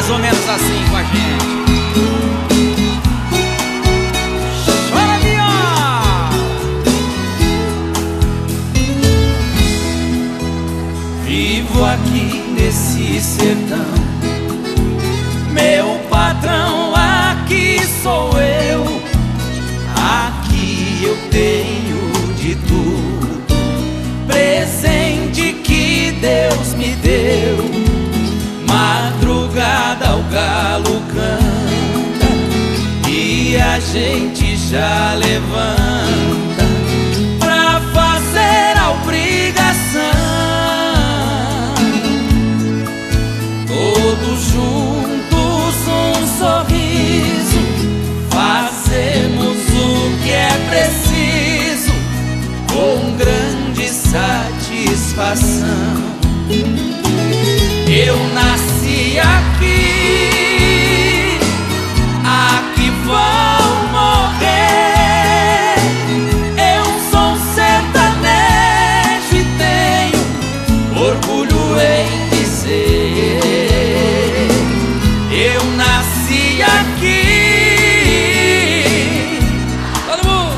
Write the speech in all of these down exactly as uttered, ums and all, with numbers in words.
mais ou menos assim com a gente. Chora, viola! Vivo aqui nesse sertão, meu patrão aqui sou eu. Aqui eu tenho de tudo, presente que Deus me deu. Madrugada o galo canta e a gente já levanta pra fazer a obrigação. Todos juntos um sorriso, fazemos o que é preciso com grande satisfação. Eu nasci aqui, aqui vou morrer. Eu sou um sertanejo e tenho orgulho em dizer: eu nasci aqui. Todo mundo!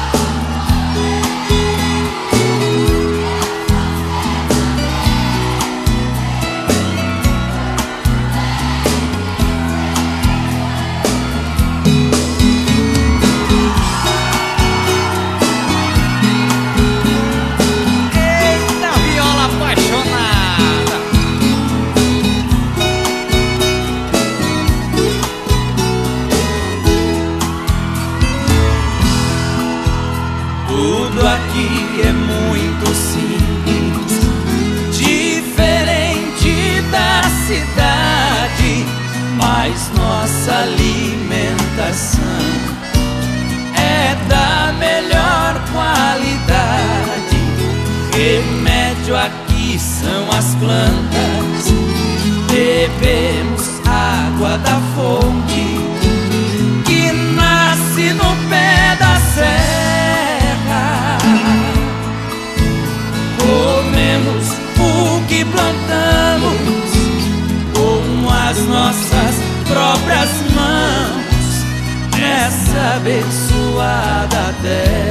Tudo aqui é muito simples, diferente da cidade, mas nossa alimentação é da melhor qualidade. Remédio aqui são as plantas, bebemos água da fonte que nasce no pé da serra. Comemos o que plantamos com as nossas próprias mãos nessa abençoada terra.